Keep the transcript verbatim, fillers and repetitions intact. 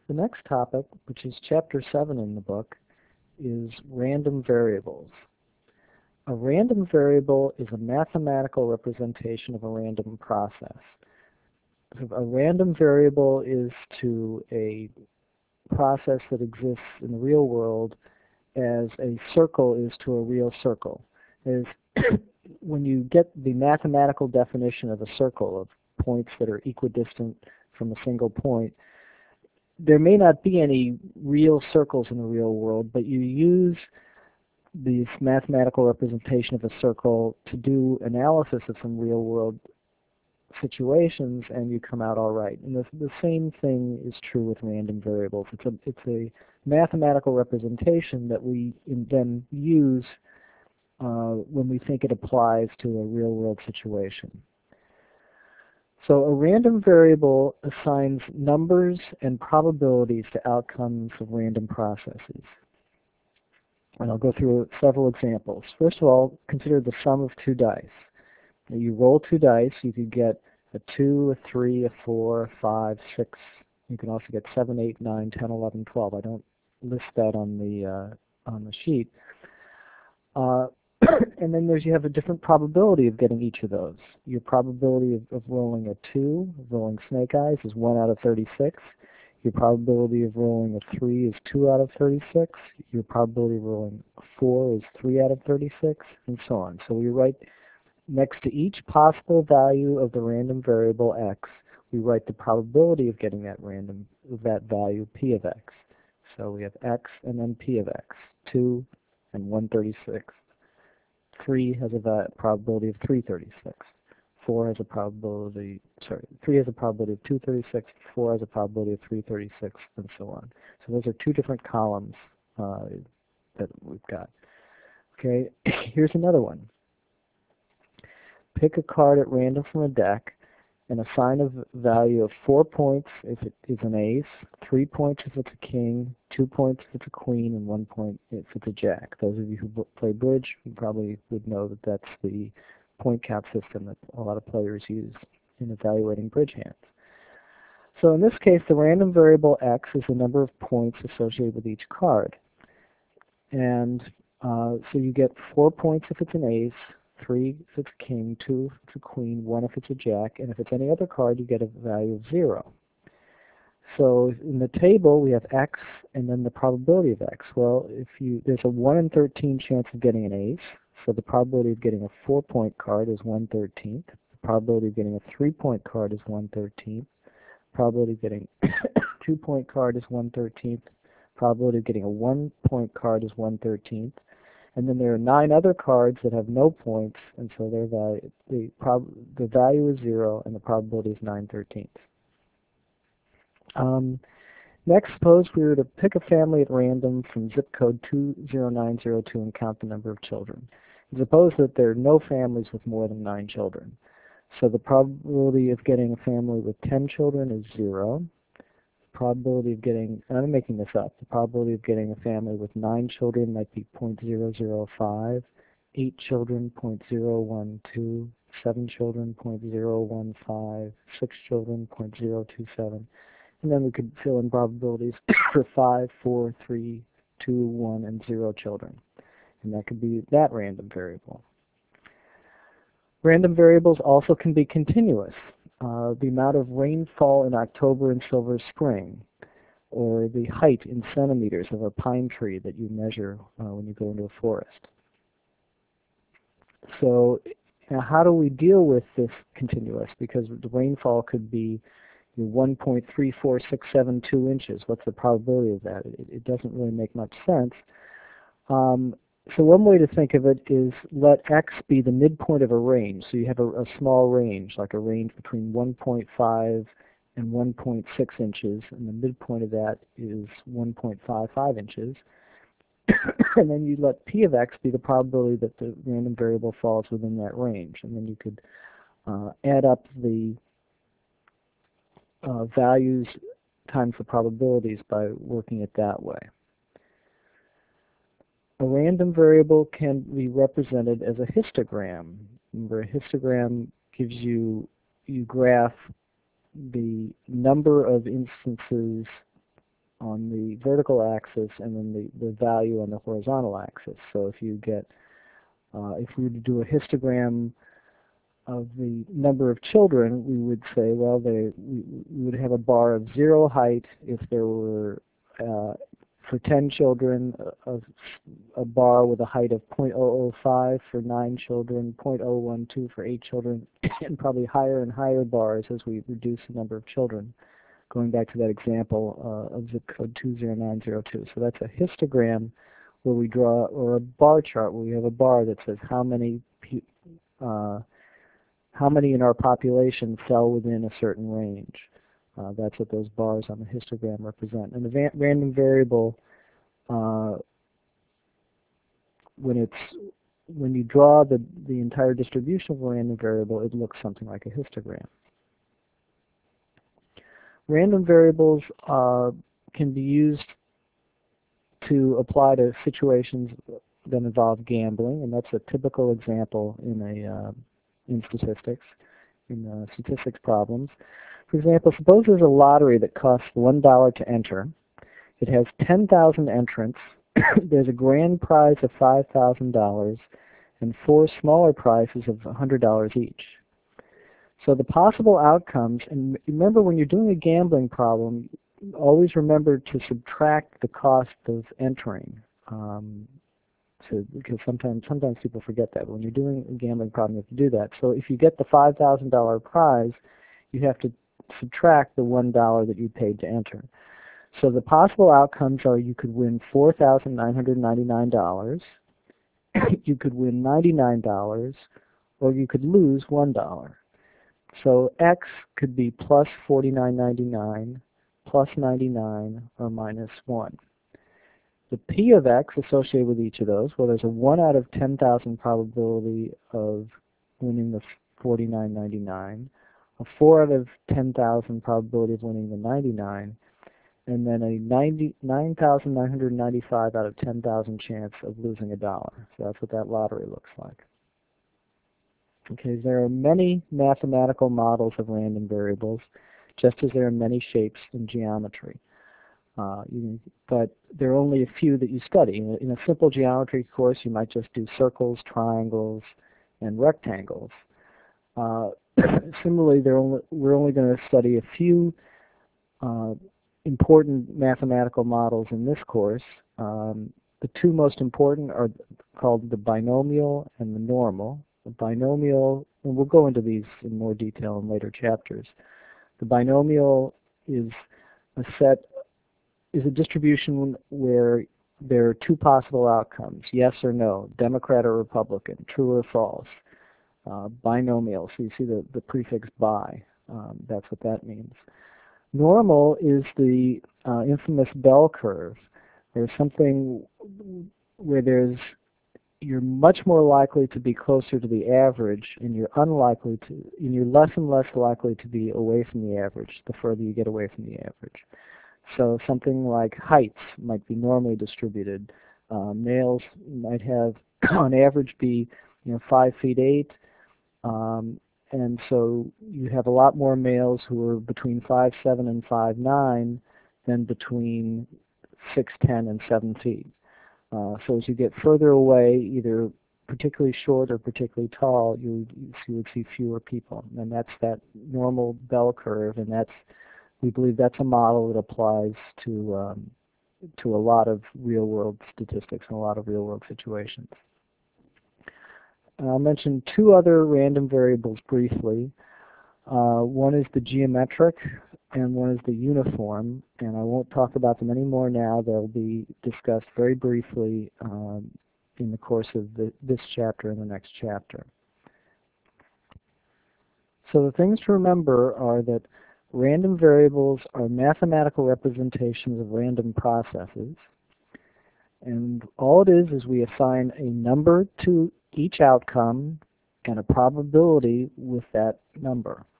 The next topic, which is chapter seven in the book, is random variables. A random variable is a mathematical representation of a random process. A random variable is to a process that exists in the real world as a circle is to a real circle. Is when you get the mathematical definition of a circle of points that are equidistant from a single point, there may not be any real circles in the real world, but you use this mathematical representation of a circle to do analysis of some real world situations, and you come out all right. And the, the same thing is true with random variables. It's a, it's a mathematical representation that we then use uh, when we think it applies to a real world situation. So a random variable assigns numbers and probabilities to outcomes of random processes. And I'll go through several examples. First of all, consider the sum of two dice. Now you roll two dice, you could get a two, a three, a four, a five, six. You can also get seven, eight, nine, ten, eleven, twelve. I don't list that on the uh, on the sheet. Uh, and then there's you have a different probability of getting each of those. Your probability of, of rolling a two, of rolling snake eyes, is one out of thirty-six. Your probability of rolling a three is two out of thirty-six. Your probability of rolling a four is three out of thirty-six, and so on. So we write next to each possible value of the random variable x, we write the probability of getting that random that value p of x. So we have x and then p of x, two and one thirty-six. three has a probability of three thirty-six. four has a probability, sorry, three has a probability of two thirty-six, four has a probability of three thirty-six, and so on. So those are two different columns uh, that we've got. Okay, here's another one. Pick a card at random from a deck and assign a value of four points if it is an ace, three points if it's a king, two points if it's a queen, and one point if it's a jack. Those of you who play bridge you probably would know that that's the point count system that a lot of players use in evaluating bridge hands. So in this case, the random variable x is the number of points associated with each card. And uh, so you get four points if it's an ace, three if it's a king, two if it's a queen, one if it's a jack, and if it's any other card, you get a value of zero. So in the table, we have x and then the probability of x. Well, if you there's a one in thirteen chance of getting an ace, so the probability of getting a four-point card is one thirteenth. The probability of getting a three-point card is one thirteenth. Probability of getting a two-point card is one thirteenth. Probability of getting a one-point card is one thirteenth. And then there are nine other cards that have no points, and so their value, the, prob the value is zero, and the probability is nine thirteenths. Um, next, suppose we were to pick a family at random from zip code two zero nine zero two and count the number of children. And suppose that there are no families with more than nine children. So the probability of getting a family with ten children is zero. Probability of getting, and I'm making this up, the probability of getting a family with nine children might be zero point zero zero five, eight children zero point zero one two, seven children zero point zero one five, six children zero point zero two seven, and then we could fill in probabilities for five, four, three, two, one, and zero children, and that could be that random variable. Random variables also can be continuous. Uh, the amount of rainfall in October and Silver Spring, or the height in centimeters of a pine tree that you measure uh, when you go into a forest. So now how do we deal with this continuous? Because the rainfall could be one point three four six seven two inches. What's the probability of that? It, it doesn't really make much sense. Um, So one way to think of it is let x be the midpoint of a range. So you have a, a small range, like a range between one point five and one point six inches, and the midpoint of that is one point five five inches. And then you let p of x be the probability that the random variable falls within that range. And then you could uh, add up the uh, values times the probabilities by working it that way. A random variable can be represented as a histogram. Remember, a histogram gives you, you graph the number of instances on the vertical axis and then the, the value on the horizontal axis. So if you get, uh, if we were to do a histogram of the number of children, we would say, well, they, we, we would have a bar of zero height if there were, uh, for ten children, a, a bar with a height of zero point zero zero five for nine children, zero point zero one two for eight children, and probably higher and higher bars as we reduce the number of children, going back to that example uh, of zip code two zero nine zero two. So that's a histogram where we draw, or a bar chart where we have a bar that says how many uh, how many in our population fell within a certain range. Uh, that's what those bars on the histogram represent. And the random variable, uh, when it's when you draw the the entire distribution of a random variable, it looks something like a histogram. Random variables uh, can be used to apply to situations that involve gambling, and that's a typical example in a uh, in statistics, in uh, statistics problems. For example, suppose there's a lottery that costs one dollar to enter. It has ten thousand entrants. There's a grand prize of five thousand dollars and four smaller prizes of one hundred dollars each. So the possible outcomes, and remember when you're doing a gambling problem, always remember to subtract the cost of entering. Um, to, because sometimes sometimes people forget that. When you're doing a gambling problem, you have to do that. So if you get the five thousand dollar prize, you have to subtract the one dollar that you paid to enter. So the possible outcomes are you could win four thousand nine hundred ninety-nine dollars, you could win ninety-nine dollars, or you could lose one dollar. So x could be plus forty-nine ninety-nine, plus ninety-nine, or minus one. The p of x associated with each of those, well, there's a one out of ten thousand probability of winning the forty-nine ninety-nine, a four out of ten thousand probability of winning the ninety-nine, and then a nine thousand nine hundred ninety-five out of ten thousand chance of losing a dollar. So that's what that lottery looks like. Okay, there are many mathematical models of random variables, just as there are many shapes in geometry. Uh, you, but there are only a few that you study. In a, in a simple geometry course, you might just do circles, triangles, and rectangles. Uh, similarly, only, we're only going to study a few uh, important mathematical models in this course. Um, the two most important are called the binomial and the normal. The binomial, and we'll go into these in more detail in later chapters. The binomial is a set is a distribution where there are two possible outcomes, yes or no, Democrat or Republican, true or false. Uh, binomial, so you see the, the prefix bi. Um, that's what that means. Normal is the uh, infamous bell curve. There's something where there's you're much more likely to be closer to the average, and you're unlikely to, and you're less and less likely to be away from the average the further you get away from the average. So something like heights might be normally distributed. Uh, males might have, on average, be you know five feet eight, um, and so you have a lot more males who are between five seven and five nine than between six ten and seven feet. Uh, so as you get further away, either particularly short or particularly tall, you, you would see fewer people, and that's that normal bell curve, and that's we believe that's a model that applies to um, to a lot of real-world statistics and a lot of real-world situations. And I'll mention two other random variables briefly. Uh, one is the geometric, and one is the uniform, and I won't talk about them anymore now. They'll be discussed very briefly um, in the course of the, this chapter and the next chapter. So the things to remember are that random variables are mathematical representations of random processes, and all it is is we assign a number to each outcome and a probability with that number.